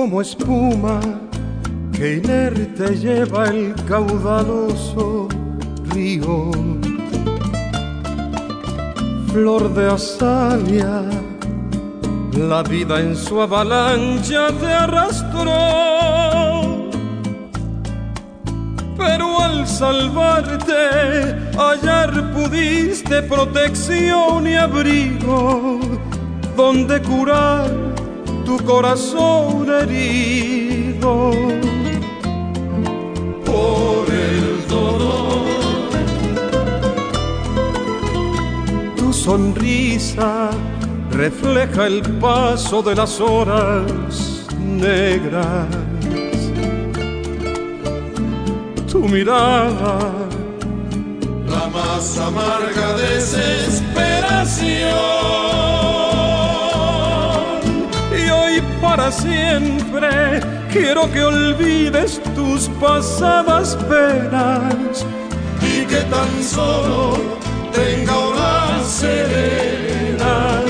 como espuma que inerte lleva el caudaloso río. Flor de azalea, la vida en su avalancha te arrastró, pero al salvarte hallar pudiste protección y abrigo donde curar tu corazón herido. Por el dolor, tu sonrisa refleja el paso de las horas negras. Tu mirada, la más amarga desesperación. Y hoy para siempre quiero que olvides tus pasadas penas y que tan solo tenga horas serenas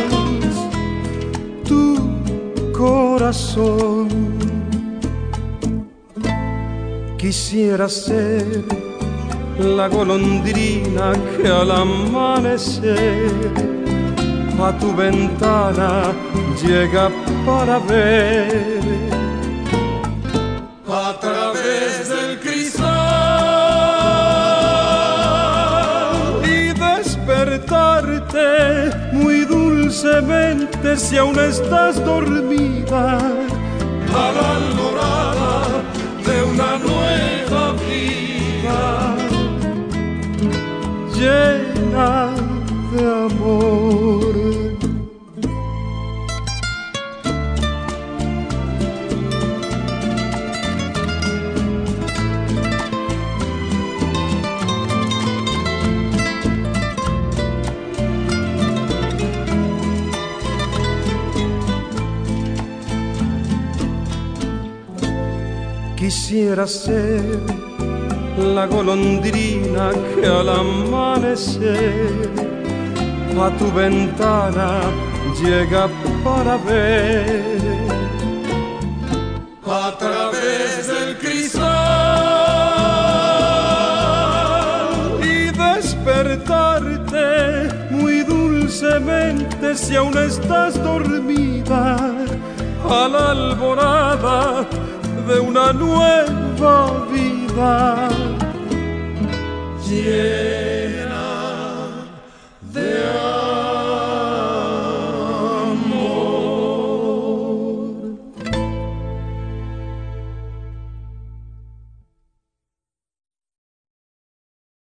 tu corazón. Quisiera ser la golondrina que al amanecer a tu ventana llega para ver a través del cristal y despertarte muy dulcemente si aún estás dormida a la alborada de una nueva vida llena de amor. Quisiera ser la golondrina que al amanecer a tu ventana llega para ver a través del cristal y despertarte muy dulcemente si aún estás dormida a la alborada de una nueva vida. Yeah.